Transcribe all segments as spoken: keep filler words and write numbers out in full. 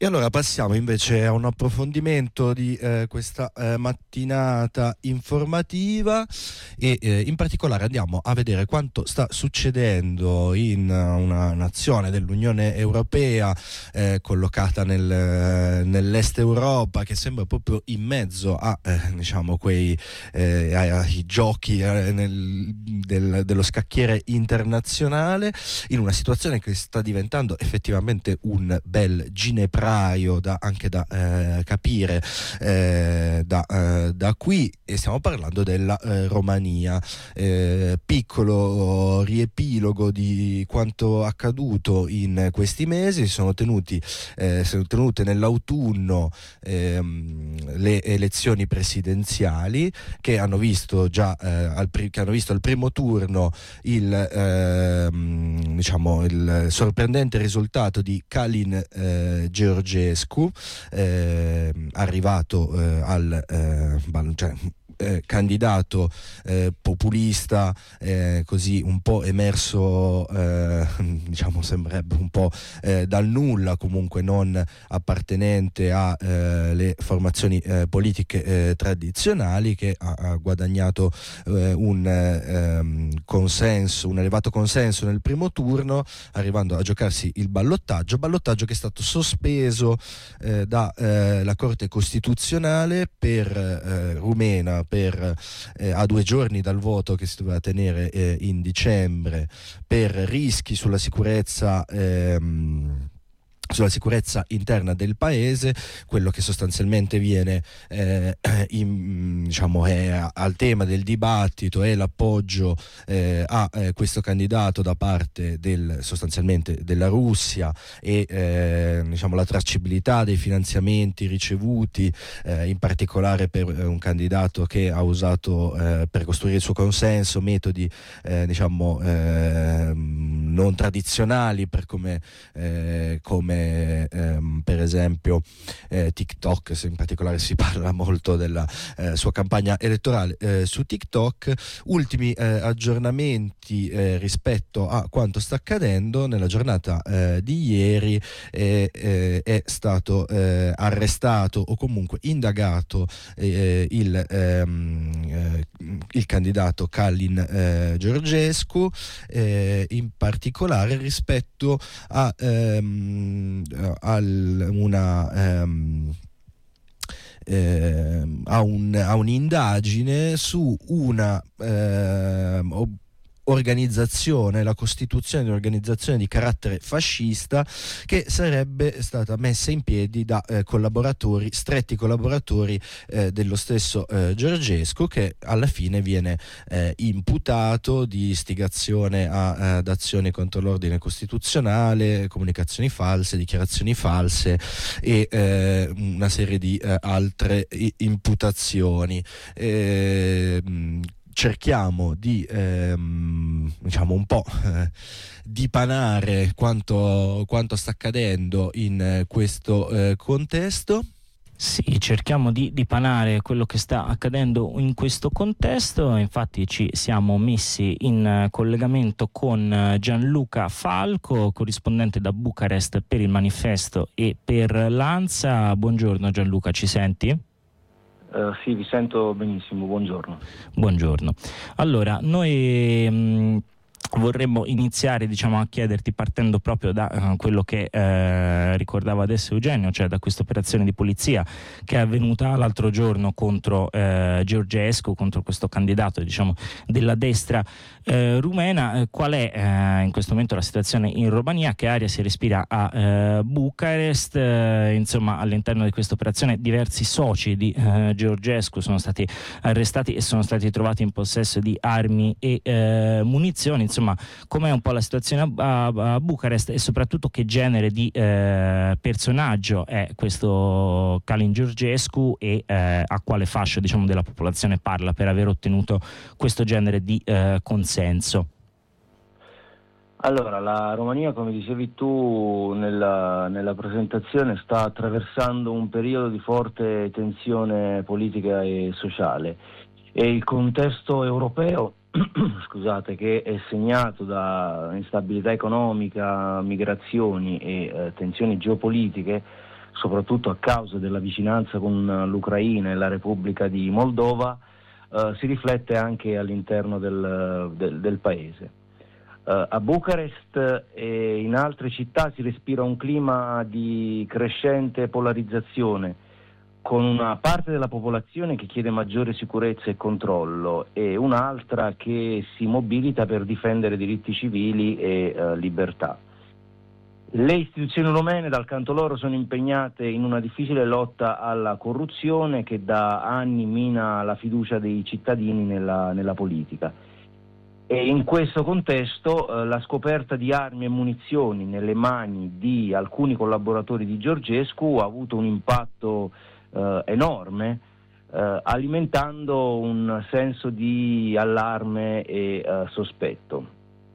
E allora passiamo invece a un approfondimento di eh, questa eh, mattinata informativa e eh, in particolare andiamo a vedere quanto sta succedendo in una nazione dell'Unione Europea eh, collocata nel, nell'est Europa, che sembra proprio in mezzo a eh, diciamo quei eh, ai giochi eh, nel, del, dello scacchiere internazionale, in una situazione che sta diventando effettivamente un bel ginepraio da, anche da eh, capire eh, da, eh, da qui, e stiamo parlando della eh, Romania. Eh, piccolo riepilogo di quanto accaduto in questi mesi. Si sono tenuti eh, sono tenute nell'autunno ehm, le elezioni presidenziali che hanno visto già eh, al, pri- che hanno visto al primo turno il ehm, diciamo il sorprendente risultato di Calin eh, Georgescu, eh, arrivato eh, al eh, cioè, eh, candidato eh, populista, eh, così un po' emerso, eh, diciamo sembrerebbe un po' eh, dal nulla, comunque non appartenente alle eh, formazioni eh, politiche eh, tradizionali, che ha, ha guadagnato eh, un eh, consenso, un elevato consenso nel primo turno, arrivando a giocarsi il ballottaggio, ballottaggio che è stato sospeso eh, da eh, la Corte Costituzionale per eh, rumena per eh, a due giorni dal voto che si doveva tenere eh, in dicembre, per rischi sulla sicurezza ehm, sulla sicurezza interna del paese. Quello che sostanzialmente viene eh, in, diciamo è al tema del dibattito è l'appoggio eh, a eh, questo candidato da parte del sostanzialmente della Russia e eh, diciamo la tracciabilità dei finanziamenti ricevuti, eh, in particolare per eh, un candidato che ha usato eh, per costruire il suo consenso metodi eh, diciamo eh, non tradizionali, per come eh, come Ehm, per esempio eh, TikTok. Se in particolare si parla molto della eh, sua campagna elettorale eh, su TikTok. Ultimi eh, aggiornamenti eh, rispetto a quanto sta accadendo: nella giornata eh, di ieri eh, eh, è stato eh, arrestato o comunque indagato eh, il, ehm, eh, il candidato Calin eh, Georgescu, eh, in particolare rispetto a ehm, a una um, eh, a, un, a un'indagine su una eh, organizzazione, la costituzione di un'organizzazione di carattere fascista che sarebbe stata messa in piedi da eh, collaboratori, stretti collaboratori eh, dello stesso eh, Georgescu, che alla fine viene eh, imputato di istigazione a, ad azioni contro l'ordine costituzionale, comunicazioni false, dichiarazioni false e eh, una serie di eh, altre imputazioni. Eh, cerchiamo di ehm, diciamo un po' eh, dipanare quanto, quanto sta accadendo in eh, questo eh, contesto. Sì, cerchiamo di dipanare quello che sta accadendo in questo contesto. Infatti ci siamo messi in collegamento con Gianluca Falco, corrispondente da Bucarest per il Manifesto e per l'Ansa. Buongiorno Gianluca, ci senti? Uh, sì, vi sento benissimo, buongiorno. Buongiorno. Allora, noi mh, vorremmo iniziare, diciamo, a chiederti, partendo proprio da uh, quello che uh, ricordava adesso Eugenio, cioè da questa operazione di polizia che è avvenuta l'altro giorno contro uh, Georgescu, contro questo candidato, diciamo, della destra uh, rumena. Uh, qual è uh, in questo momento la situazione in Romania? Che aria si respira a uh, Bucarest? Uh, insomma, all'interno di questa operazione diversi soci di uh, Georgescu sono stati arrestati e sono stati trovati in possesso di armi e uh, munizioni. Insomma, com'è un po' la situazione a, a, a Bucarest, e soprattutto che genere di eh, personaggio è questo Calin Georgescu e eh, a quale fascia, diciamo, della popolazione parla per aver ottenuto questo genere di eh, consenso? Allora, la Romania, come dicevi tu nella, nella presentazione, sta attraversando un periodo di forte tensione politica e sociale, e il contesto europeo scusate, che è segnato da instabilità economica, migrazioni e eh, tensioni geopolitiche, soprattutto a causa della vicinanza con l'Ucraina e la Repubblica di Moldova, eh, si riflette anche all'interno del, del, del paese. Eh, a Bucarest e in altre città si respira un clima di crescente polarizzazione, con una parte della popolazione che chiede maggiore sicurezza e controllo e un'altra che si mobilita per difendere diritti civili e eh, libertà. Le istituzioni rumene, dal canto loro, sono impegnate in una difficile lotta alla corruzione che da anni mina la fiducia dei cittadini nella, nella politica. E in questo contesto eh, la scoperta di armi e munizioni nelle mani di alcuni collaboratori di Georgescu ha avuto un impatto eh, enorme, eh, alimentando un senso di allarme e eh, sospetto.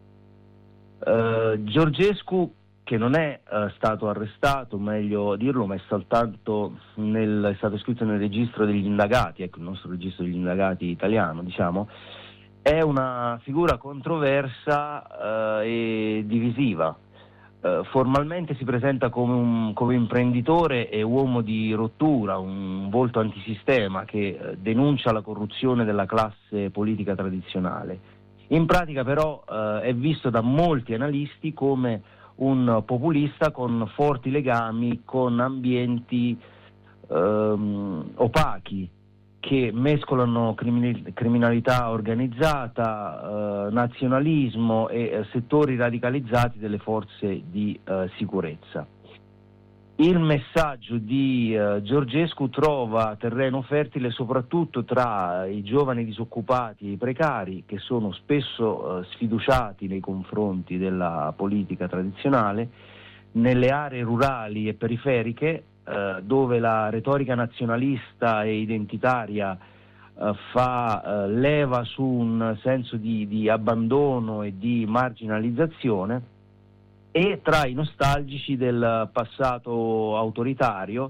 Eh, Georgescu, che non è eh, stato arrestato, meglio dirlo, ma è soltanto nel, è stato iscritto nel registro degli indagati, ecco il nostro registro degli indagati italiano, diciamo, è una figura controversa eh, e divisiva. Eh, formalmente si presenta come un come imprenditore e uomo di rottura, un volto antisistema che eh, denuncia la corruzione della classe politica tradizionale. In pratica però eh, è visto da molti analisti come un populista con forti legami con ambienti ehm, opachi che mescolano criminal- criminalità organizzata, eh, nazionalismo e eh, settori radicalizzati delle forze di eh, sicurezza. Il messaggio di eh, Georgescu trova terreno fertile soprattutto tra i giovani disoccupati e i precari, che sono spesso eh, sfiduciati nei confronti della politica tradizionale, nelle aree rurali e periferiche, eh, dove la retorica nazionalista e identitaria eh, fa eh, leva su un senso di, di abbandono e di marginalizzazione, e tra i nostalgici del passato autoritario,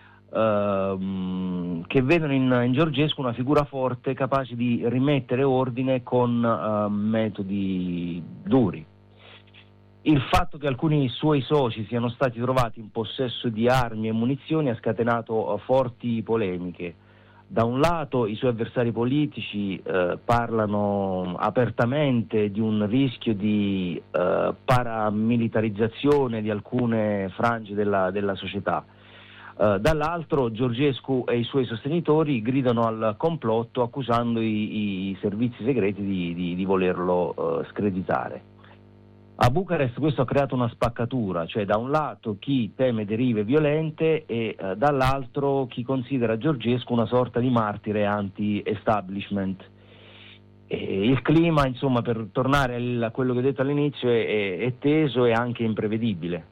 ehm, che vedono in, in Georgescu una figura forte capace di rimettere ordine con eh, metodi duri. Il fatto che alcuni suoi soci siano stati trovati in possesso di armi e munizioni ha scatenato uh, forti polemiche. Da un lato i suoi avversari politici eh, parlano apertamente di un rischio di eh, paramilitarizzazione di alcune frange della, della società. Eh, dall'altro Georgescu e i suoi sostenitori gridano al complotto, accusando i, i servizi segreti di, di, di volerlo eh, screditare. A Bucarest questo ha creato una spaccatura, cioè da un lato chi teme derive violente e eh, dall'altro chi considera Georgescu una sorta di martire anti-establishment. E il clima, insomma, per tornare a quello che ho detto all'inizio, è, è, è teso e anche imprevedibile.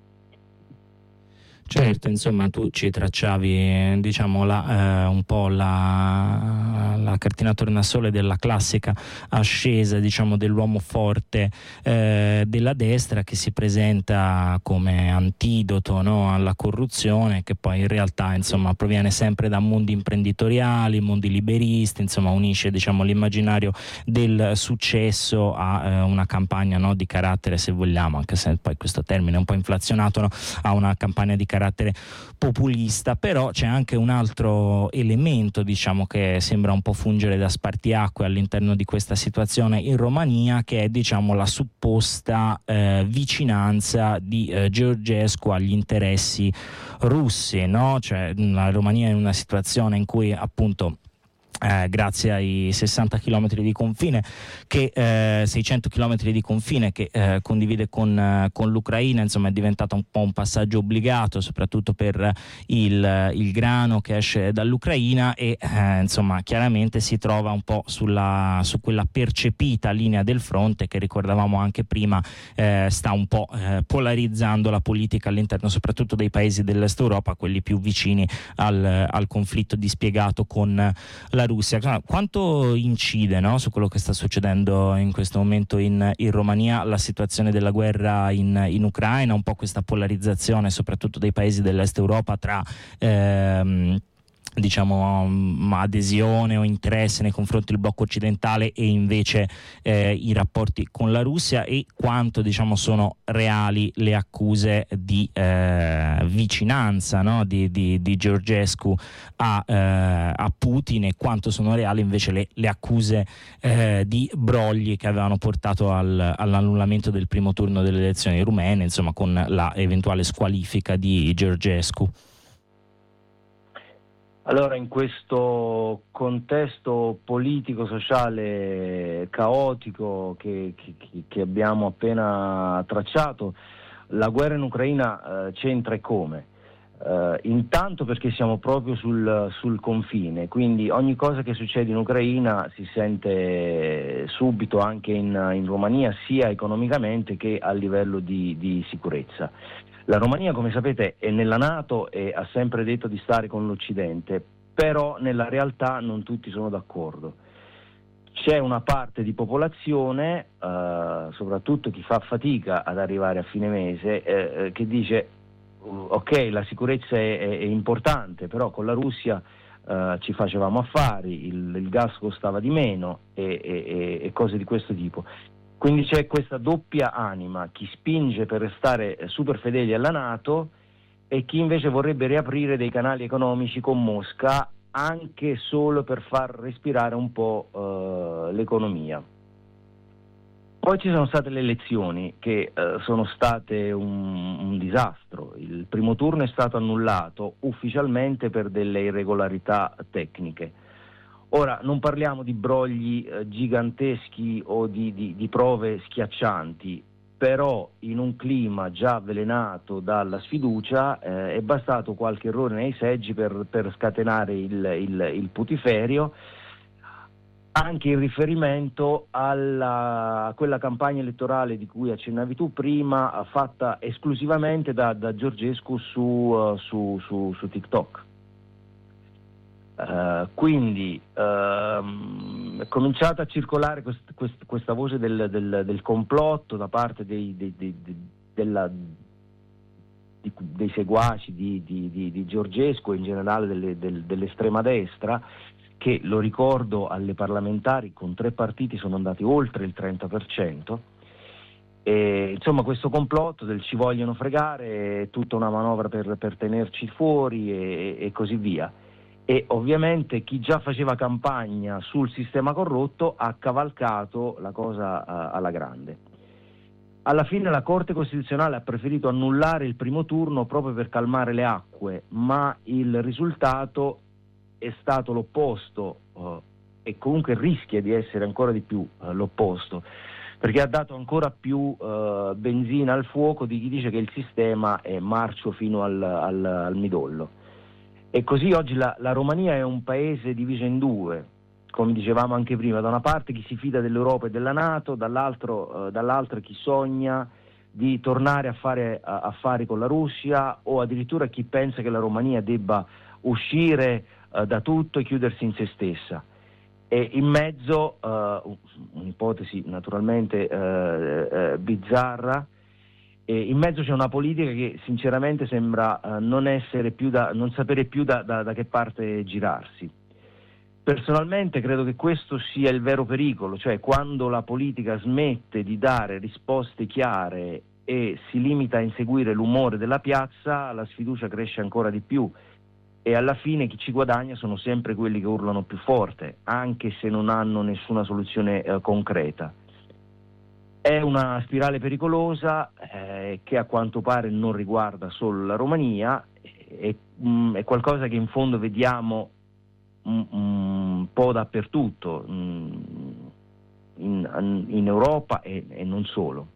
Certo, insomma, tu ci tracciavi, diciamo, la, eh, un po' la, la cartina tornasole della classica ascesa, diciamo, dell'uomo forte eh, della destra, che si presenta come antidoto, no, alla corruzione, che poi in realtà, insomma, proviene sempre da mondi imprenditoriali, mondi liberisti, insomma, unisce, diciamo, l'immaginario del successo a eh, una campagna, no, di carattere, se vogliamo, anche se poi questo termine è un po' inflazionato, no, a una campagna di carattere populista. Però c'è anche un altro elemento, diciamo, che sembra un po' fungere da spartiacque all'interno di questa situazione in Romania, che è, diciamo, la supposta eh, vicinanza di eh, Georgescu agli interessi russi, no? Cioè la Romania è in una situazione in cui, appunto, Eh, grazie ai sessanta chilometri di confine che eh, seicento chilometri di confine che eh, condivide con, eh, con l'Ucraina, insomma, è diventato un po' un passaggio obbligato, soprattutto per il, il grano che esce dall'Ucraina, e eh, insomma chiaramente si trova un po' sulla, su quella percepita linea del fronte che ricordavamo anche prima, eh, sta un po' eh, polarizzando la politica all'interno soprattutto dei paesi dell'Est Europa, quelli più vicini al, al conflitto dispiegato con la Russia. Quanto incide, no, su quello che sta succedendo in questo momento in, in Romania la situazione della guerra in, in Ucraina, un po' questa polarizzazione soprattutto dei paesi dell'Est Europa tra ehm, diciamo um, adesione o interesse nei confronti del blocco occidentale e invece eh, i rapporti con la Russia, e quanto diciamo sono reali le accuse di eh, vicinanza, no? di, di, di Georgescu a, eh, a Putin, e quanto sono reali invece le, le accuse eh, di brogli che avevano portato al, all'annullamento del primo turno delle elezioni rumene, insomma con la eventuale squalifica di Georgescu. Allora, in questo contesto politico-sociale caotico che, che, che abbiamo appena tracciato, la guerra in Ucraina eh, c'entra e come? Eh, intanto perché siamo proprio sul, sul confine, quindi ogni cosa che succede in Ucraina si sente subito anche in, in Romania, sia economicamente che a livello di, di sicurezza. La Romania, come sapete, è nella NATO e ha sempre detto di stare con l'Occidente, però nella realtà non tutti sono d'accordo. C'è una parte di popolazione, eh, soprattutto chi fa fatica ad arrivare a fine mese, eh, che dice ok, la sicurezza è, è, è importante, però con la Russia eh, ci facevamo affari, il, il gas costava di meno e, e, e cose di questo tipo. Quindi c'è questa doppia anima, chi spinge per restare super fedeli alla NATO e chi invece vorrebbe riaprire dei canali economici con Mosca, anche solo per far respirare un po' uh, l'economia. Poi ci sono state le elezioni che uh, sono state un, un disastro. Il primo turno è stato annullato ufficialmente per delle irregolarità tecniche. Ora, non parliamo di brogli eh, giganteschi o di, di, di prove schiaccianti, però in un clima già avvelenato dalla sfiducia eh, è bastato qualche errore nei seggi per, per scatenare il, il, il putiferio, anche in riferimento alla, a quella campagna elettorale di cui accennavi tu prima, fatta esclusivamente da, da Georgescu su, uh, su, su, su TikTok. Uh, quindi uh, è cominciata a circolare quest, quest, questa voce del, del, del complotto da parte dei, dei, dei, dei, della, di, dei seguaci di, di, di, di Georgescu e in generale delle, del, dell'estrema destra, che, lo ricordo, alle parlamentari con tre partiti sono andati oltre il trenta per cento. E, insomma, questo complotto del ci vogliono fregare è tutta una manovra per, per tenerci fuori e, e così via. E ovviamente chi già faceva campagna sul sistema corrotto ha cavalcato la cosa uh, alla grande. Alla fine la Corte Costituzionale ha preferito annullare il primo turno proprio per calmare le acque, ma il risultato è stato l'opposto uh, e comunque rischia di essere ancora di più uh, l'opposto, perché ha dato ancora più uh, benzina al fuoco di chi dice che il sistema è marcio fino al, al, al midollo. E così oggi la, la Romania è un paese diviso in due, come dicevamo anche prima: da una parte chi si fida dell'Europa e della NATO, dall'altro, uh, dall'altra chi sogna di tornare a fare uh, affari con la Russia, o addirittura chi pensa che la Romania debba uscire uh, da tutto e chiudersi in se stessa. E in mezzo, uh, un'ipotesi naturalmente uh, uh, bizzarra, e in mezzo c'è una politica che sinceramente sembra uh, non essere più da, non sapere più da, da, da che parte girarsi. Personalmente credo che questo sia il vero pericolo, cioè quando la politica smette di dare risposte chiare e si limita a inseguire l'umore della piazza, la sfiducia cresce ancora di più e alla fine chi ci guadagna sono sempre quelli che urlano più forte, anche se non hanno nessuna soluzione uh, concreta. È una spirale pericolosa eh, che a quanto pare non riguarda solo la Romania, è, mh, è qualcosa che in fondo vediamo un, un po' dappertutto, mh, in, in Europa e, e non solo.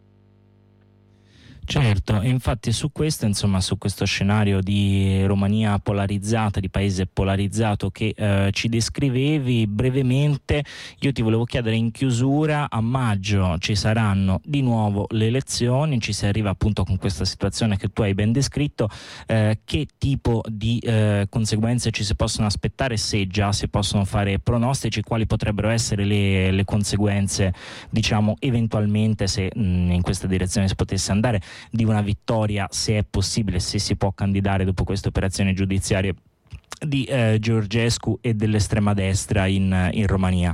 Certo, infatti su questo, insomma, su questo scenario di Romania polarizzata, di paese polarizzato che eh, ci descrivevi brevemente, io ti volevo chiedere in chiusura: a maggio ci saranno di nuovo le elezioni, ci si arriva appunto con questa situazione che tu hai ben descritto, eh, che tipo di eh, conseguenze ci si possono aspettare, se già si possono fare pronostici, quali potrebbero essere le, le conseguenze, diciamo, eventualmente, se mh, in questa direzione si potesse andare, di una vittoria, se è possibile, se si può candidare dopo queste operazioni giudiziarie di eh, Georgescu e dell'estrema destra in, in Romania?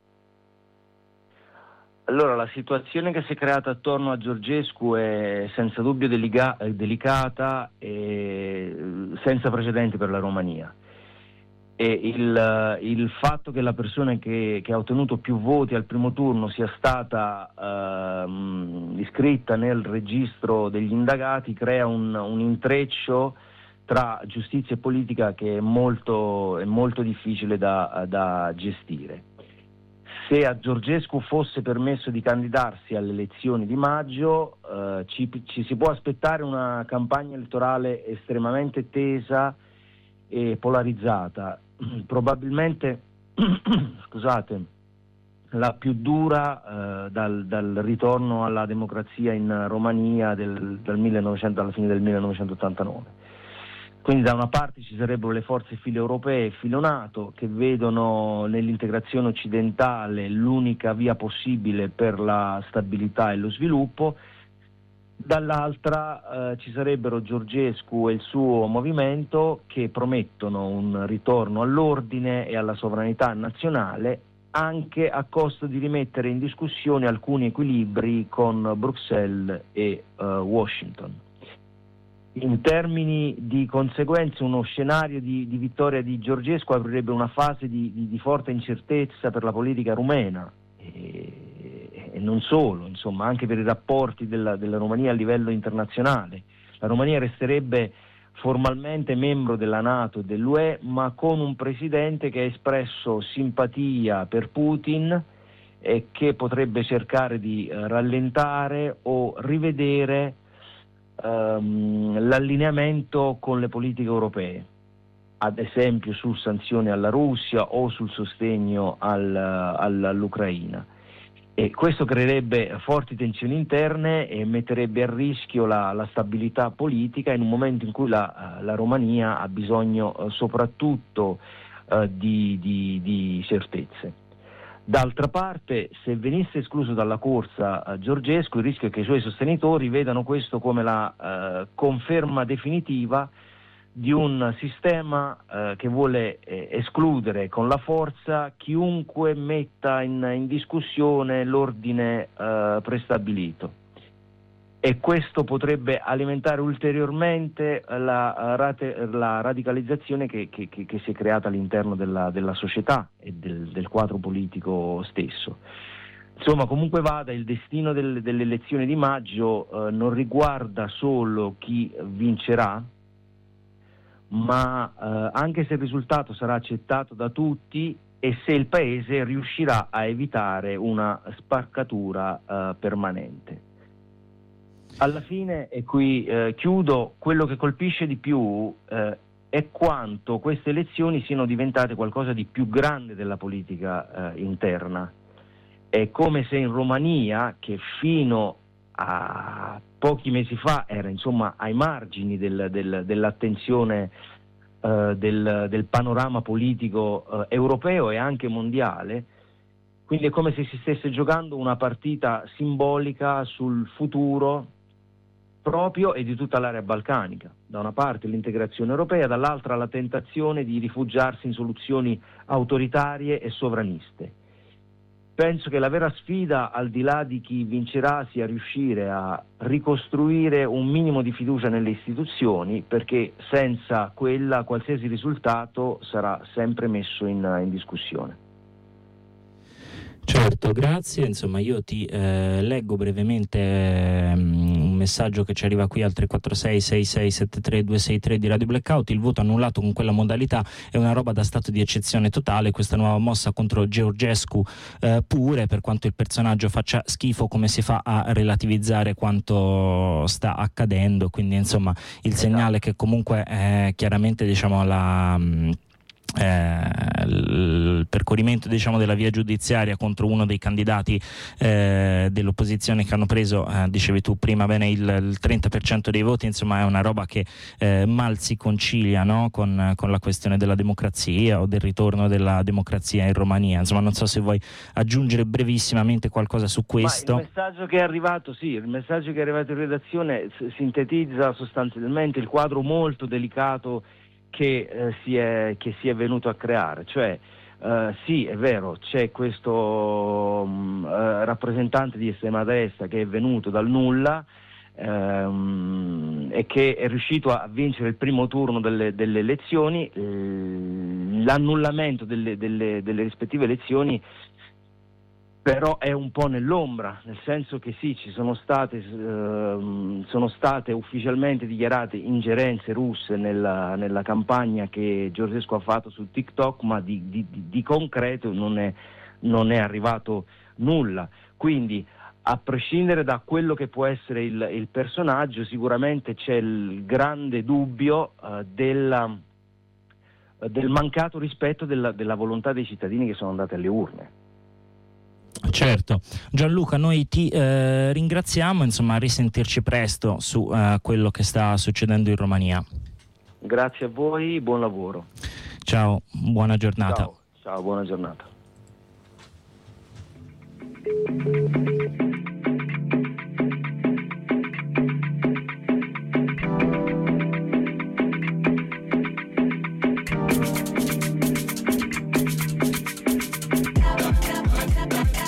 Allora, la situazione che si è creata attorno a Georgescu è senza dubbio delica- delicata e senza precedenti per la Romania. E il, il fatto che la persona che, che ha ottenuto più voti al primo turno sia stata uh, iscritta nel registro degli indagati crea un, un intreccio tra giustizia e politica che è molto, è molto difficile da, da gestire. Se a Georgescu fosse permesso di candidarsi alle elezioni di maggio, eh, ci, ci si può aspettare una campagna elettorale estremamente tesa e polarizzata, probabilmente scusate, la più dura eh, dal, dal ritorno alla democrazia in Romania del, dal millenovecento, alla fine del millenovecentottantanove. Quindi da una parte ci sarebbero le forze filo europee e filo NATO che vedono nell'integrazione occidentale l'unica via possibile per la stabilità e lo sviluppo, dall'altra eh, ci sarebbero Georgescu e il suo movimento che promettono un ritorno all'ordine e alla sovranità nazionale, anche a costo di rimettere in discussione alcuni equilibri con Bruxelles e uh, Washington. In termini di conseguenze, uno scenario di, di vittoria di Georgescu aprirebbe una fase di, di, di forte incertezza per la politica rumena e, e non solo, insomma, anche per i rapporti della, della Romania a livello internazionale. La Romania resterebbe formalmente membro della NATO e dell'U E, ma con un presidente che ha espresso simpatia per Putin e che potrebbe cercare di eh, rallentare o rivedere l'allineamento con le politiche europee, ad esempio su sanzioni alla Russia o sul sostegno al, al, all'Ucraina, e questo creerebbe forti tensioni interne e metterebbe a rischio la, la stabilità politica in un momento in cui la, la Romania ha bisogno uh, soprattutto uh, di, di, di certezze. D'altra parte, se venisse escluso dalla corsa uh, Georgescu, il rischio è che i suoi sostenitori vedano questo come la uh, conferma definitiva di un sistema uh, che vuole eh, escludere con la forza chiunque metta in, in discussione l'ordine uh, prestabilito. E questo potrebbe alimentare ulteriormente la, rate, la radicalizzazione che, che, che si è creata all'interno della, della società e del, del quadro politico stesso. Insomma, comunque vada, il destino del, delle elezioni di maggio eh, non riguarda solo chi vincerà, ma eh, anche se il risultato sarà accettato da tutti e se il Paese riuscirà a evitare una spaccatura eh, permanente. Alla fine, e qui eh, chiudo, quello che colpisce di più eh, è quanto queste elezioni siano diventate qualcosa di più grande della politica eh, interna. È come se in Romania, che fino a pochi mesi fa era insomma ai margini del, del, dell'attenzione eh, del, del panorama politico eh, europeo e anche mondiale, quindi è come se si stesse giocando una partita simbolica sul futuro proprio e di tutta l'area balcanica. Da una parte l'integrazione europea, dall'altra la tentazione di rifugiarsi in soluzioni autoritarie e sovraniste. Penso che la vera sfida, al di là di chi vincerà, sia riuscire a ricostruire un minimo di fiducia nelle istituzioni, perché senza quella qualsiasi risultato sarà sempre messo in, in discussione. Certo, grazie. Insomma, io ti eh, leggo brevemente eh, un messaggio che ci arriva qui al tre quattro sei sei sei sette tre due sei tre di Radio Blackout. Il voto annullato con quella modalità è una roba da stato di eccezione totale. Questa nuova mossa contro Georgescu eh, pure, per quanto il personaggio faccia schifo, come si fa a relativizzare quanto sta accadendo? Quindi, insomma, il segnale che comunque è chiaramente, diciamo, la... Mh, Eh, il percorrimento, diciamo, della via giudiziaria contro uno dei candidati eh, dell'opposizione che hanno preso, eh, dicevi tu prima bene, il, il trenta per cento dei voti, insomma è una roba che eh, mal si concilia, no? con, con la questione della democrazia o del ritorno della democrazia in Romania. Insomma, non so se vuoi aggiungere brevissimamente qualcosa su questo. Ma il messaggio che è arrivato, sì, il messaggio che è arrivato in redazione s- sintetizza sostanzialmente il quadro molto delicato che, eh, si è, che si è venuto a creare, cioè Uh, sì, è vero, c'è questo um, uh, rappresentante di estrema destra che è venuto dal nulla um, e che è riuscito a vincere il primo turno delle, delle elezioni. Uh, l'annullamento delle, delle, delle rispettive elezioni però è un po' nell'ombra, nel senso che sì, ci sono state, uh, sono state ufficialmente dichiarate ingerenze russe nella, nella campagna che Georgescu ha fatto su TikTok, ma di, di, di concreto non è, non è arrivato nulla. Quindi, a prescindere da quello che può essere il, il personaggio, sicuramente c'è il grande dubbio uh, della, del mancato rispetto della, della volontà dei cittadini che sono andati alle urne. Certo. Gianluca, noi ti eh, ringraziamo, insomma, a risentirci presto su eh, quello che sta succedendo in Romania. Grazie a voi, buon lavoro. Ciao, buona giornata. Ciao, ciao, buona giornata.